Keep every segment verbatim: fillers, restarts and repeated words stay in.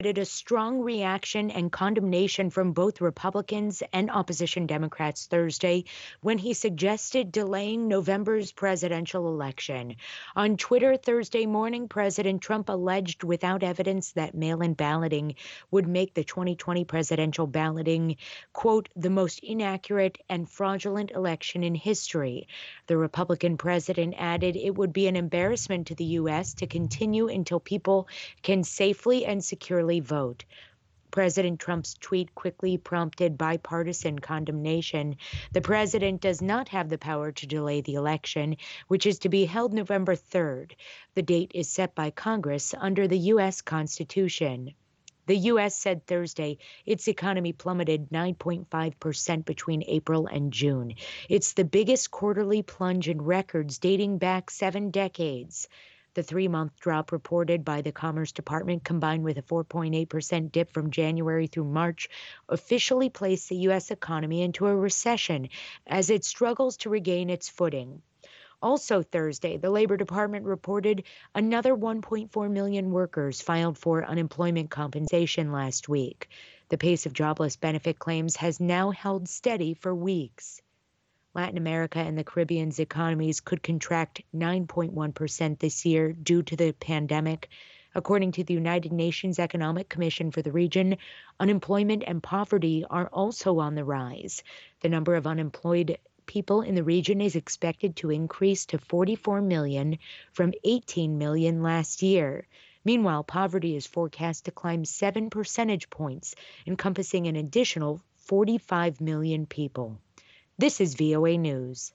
A strong reaction and condemnation from both Republicans and opposition Democrats Thursday when he suggested delaying November's presidential election. On Twitter Thursday morning, President Trump alleged without evidence that mail-in balloting would make the twenty twenty presidential balloting, quote, the most inaccurate and fraudulent election in history. The Republican president added it would be an embarrassment to the U S to continue until people can safely and securely vote. President Trump's tweet quickly prompted bipartisan condemnation. The president does not have the power to delay the election, which is to be held November third. The date is set by Congress under the U S Constitution. The U S said Thursday its economy plummeted nine point five percent between April and June. It's the biggest quarterly plunge in records dating back seven decades. The three-month drop reported by the Commerce Department, combined with a four point eight percent dip from January through March, officially placed the U S economy into a recession as it struggles to regain its footing. Also Thursday, the Labor Department reported another one point four million workers filed for unemployment compensation last week. The pace of jobless benefit claims has now held steady for weeks. Latin America and the Caribbean's economies could contract nine point one percent this year due to the pandemic. According to the United Nations Economic Commission for the region, unemployment and poverty are also on the rise. The number of unemployed people in the region is expected to increase to forty-four million from eighteen million last year. Meanwhile, poverty is forecast to climb seven percentage points, encompassing an additional forty-five million people. This is V O A News.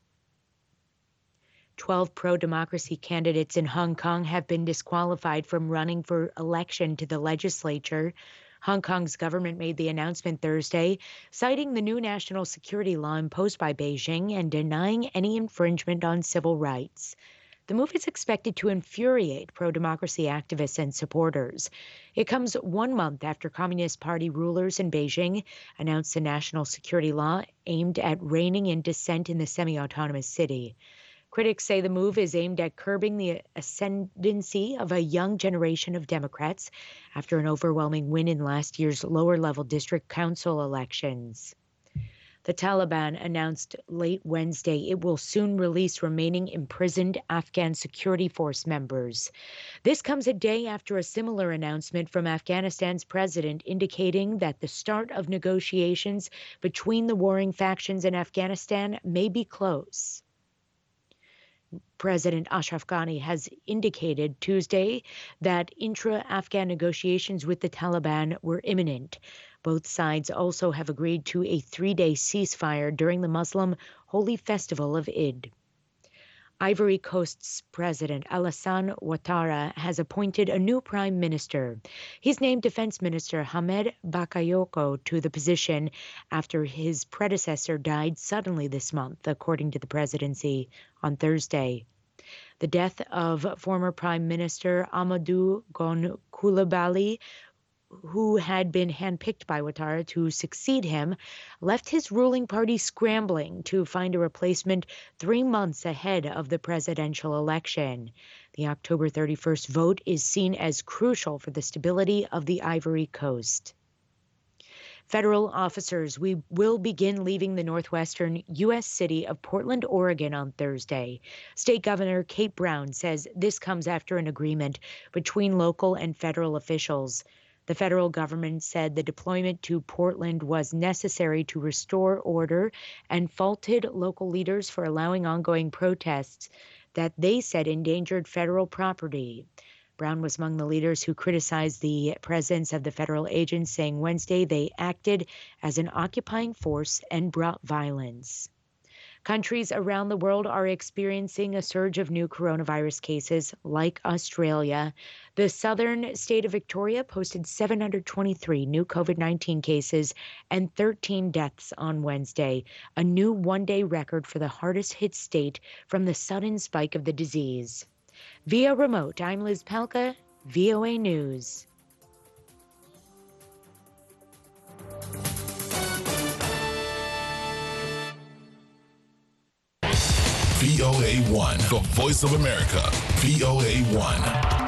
Twelve pro-democracy candidates in Hong Kong have been disqualified from running for election to the legislature. Hong Kong's government made the announcement Thursday, citing the new national security law imposed by Beijing and denying any infringement on civil rights. The move is expected to infuriate pro-democracy activists and supporters. It comes one month after Communist Party rulers in Beijing announced a national security law aimed at reining in dissent in the semi-autonomous city. Critics say the move is aimed at curbing the ascendancy of a young generation of Democrats after an overwhelming win in last year's lower-level district council elections. The Taliban announced late Wednesday it will soon release remaining imprisoned Afghan security force members. This comes a day after a similar announcement from Afghanistan's president indicating that the start of negotiations between the warring factions in Afghanistan may be close. President Ashraf Ghani has indicated Tuesday that intra-Afghan negotiations with the Taliban were imminent. Both sides also have agreed to a three-day ceasefire during the Muslim holy festival of Eid. Ivory Coast's President Alassane Ouattara has appointed a new prime minister. He's named Defense Minister Hamed Bakayoko to the position after his predecessor died suddenly this month, according to the presidency on Thursday. The death of former Prime Minister Amadou Gon Coulibaly, who had been handpicked by Ouattara to succeed him, left his ruling party scrambling to find a replacement three months ahead of the presidential election. The October thirty-first vote is seen as crucial for the stability of the Ivory Coast. Federal officers we will begin leaving the northwestern U S city of Portland, Oregon on Thursday. State Governor Kate Brown says this comes after an agreement between local and federal officials. The federal government said the deployment to Portland was necessary to restore order and faulted local leaders for allowing ongoing protests that they said endangered federal property. Brown was among the leaders who criticized the presence of the federal agents, saying Wednesday they acted as an occupying force and brought violence. Countries around the world are experiencing a surge of new coronavirus cases, like Australia. The southern state of Victoria posted seven hundred twenty-three new COVID nineteen cases and thirteen deaths on Wednesday, a new one-day record for the hardest-hit state from the sudden spike of the disease. Via remote, I'm Liz Palka, V O A News. V O A one, the voice of America, V O A one.